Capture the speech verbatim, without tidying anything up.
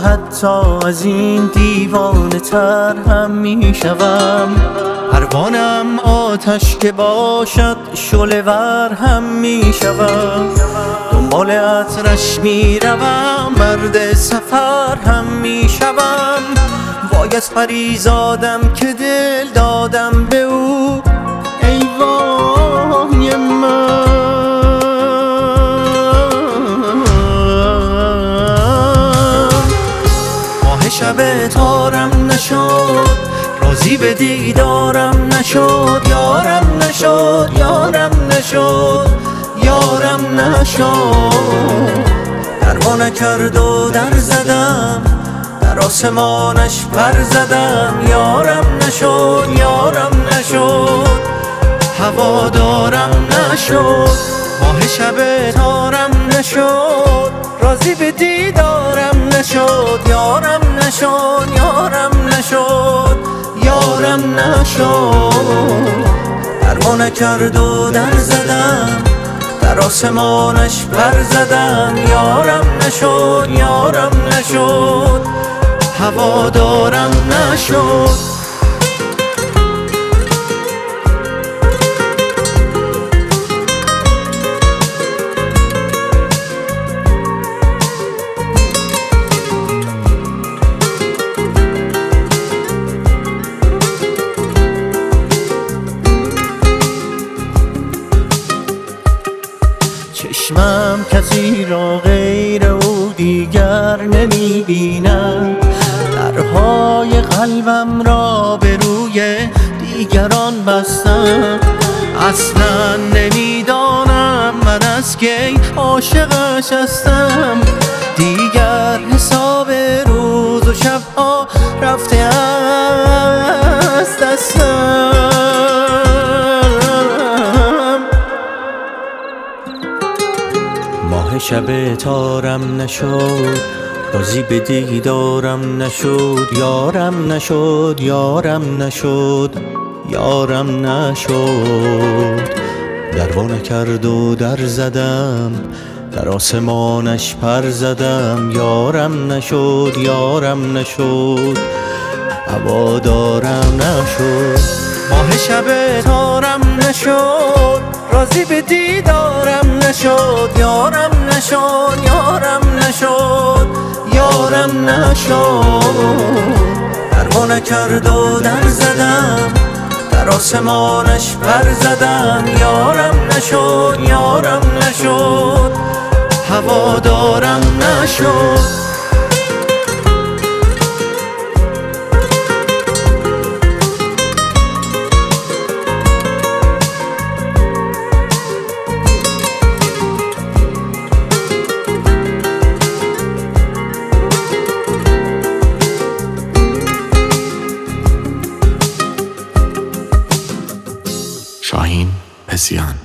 حتی از این دیوانه تر هم می شوم. پروانم آتش که باشد شعله ور هم می شوم. دنبال عطرش می روم، مرد سفر هم می شوم. وای از پریزادم که دل دادم به او، ای وای من. ماه شب تارم نشد، راضی به دیدارم نشد. یارم نشد، یارم نشد، یارم نشد. دروا نکرد و در زدم، در آسمانش پر زدم. یارم نشد، یارم نشد، هوادارم نشد. ماه شب تارم نشد، راضی به دیدارم نشد. یارم نشد، یارم نشد، یارم نشد. دروا نکرد و در زدم، در آسمانش پر زدم. یارم نشد، یارم نشد، هوادارم نشد. چشمم کسی را غیر او دیگر نمی بیند. درهای قلبم را به روی دیگران بستم. اصلا نمیدانم من از کی عاشقش هستم. دیگر حساب روز و شبها رفته از دستم. ماه شب تارم نشد، راضی به دیدارم نشد. یارم نشد، یارم نشد، یارم نشد. دروا نکرد و در زدم، در آسمانش پر زدم. یارم نشد، یارم نشد، هوادارم نشد. ماه شب تارم نشد، راضی به دیدارم نشد. یارم نشد، یارم نشد، یارم نشد. دروا نکرد و در زدم، در آسمانش پر زدم. یارم نشد، یارم نشد، هوادارم نشد. شاهین پسیان.